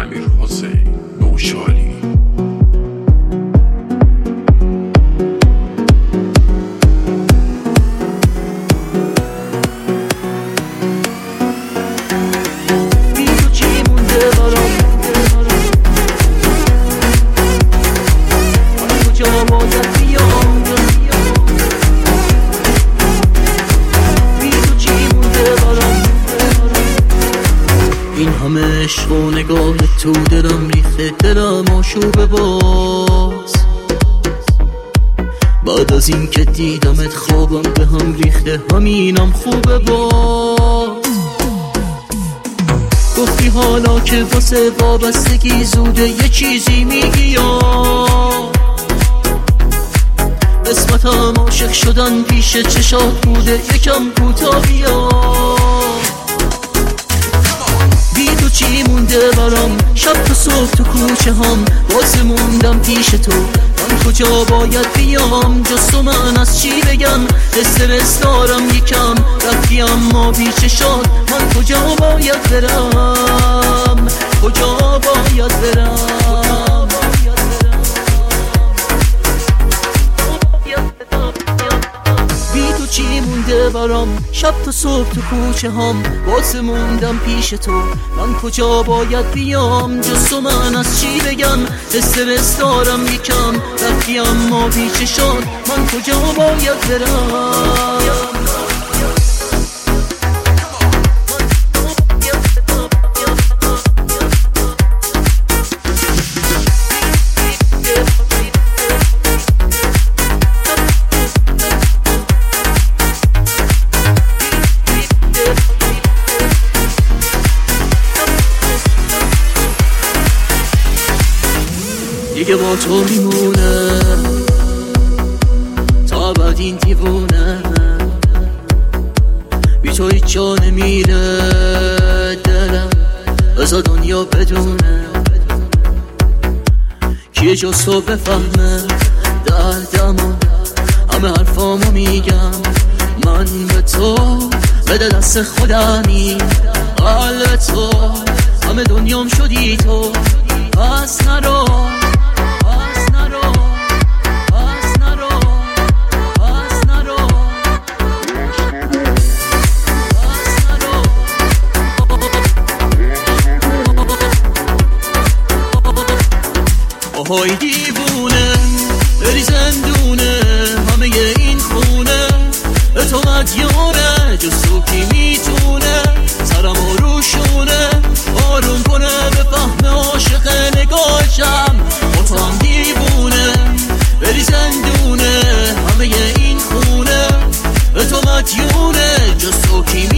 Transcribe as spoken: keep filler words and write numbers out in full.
امیر حسین نوشالی. این همه عشق و نگاه تو دلم ریخته، دلم آشوب باز. بعد از این که دیدمت خوابم به هم ریخته، همینم خوبه باز. گفتی حالا که واسه وابستگی زوده یه چیزی میگی یا قسمتم عاشق شدن پیش چشات بوده، یکم کوتا بیا. تو چی مونده برام شب تا صبح تو کوچه هم واسه موندم پیش تو، من کجا باید بیام جز تو؟ من از چی بگم؟ استرس دارم یکم رفتی اما بی چشات، من کجا باید برم؟ کجا باید برم؟ بی تو چی مونده برام شب تا صبح تو کوچه هم واسه موندم پیش تو، من کجا باید بیام جز تو؟ من از چی بگم؟ استرس دارم یکم رفتی اما بی چشات، من کجا باید برم؟ دیگه با تو میمونه تا بعد این دیوونه، بی تو هیچ جا نمیره دلم، بذار دنیا بدونه کیه جز تو بفهمه دردمو، همه حرفامو میگم من به تو، بده دست خودمی قلب تو، همه دنیام شدی تو، پس نرو های دیوونه بری زندونه، همه این خونه به تو مدیونه، جز تو کی میتونه سرمو روشونه آروم کنه بفهمه عاشق نگاهشم، با تو هم دیوونه بری زندونه، همه این خونه به تو مدیونه، جز تو کی